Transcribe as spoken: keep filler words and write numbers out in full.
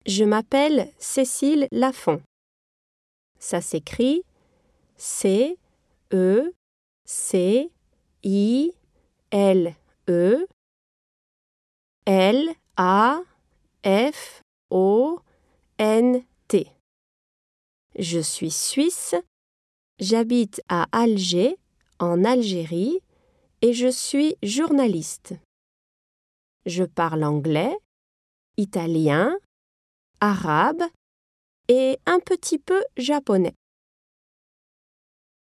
Je m'appelle Cécile Lafont. Ça s'écrit C E C I L E L A F O N T. Je suis suisse, j'habite à Alger, en Algérie, et je suis journaliste. Je parle anglais, italien, arabe et un petit peu japonais.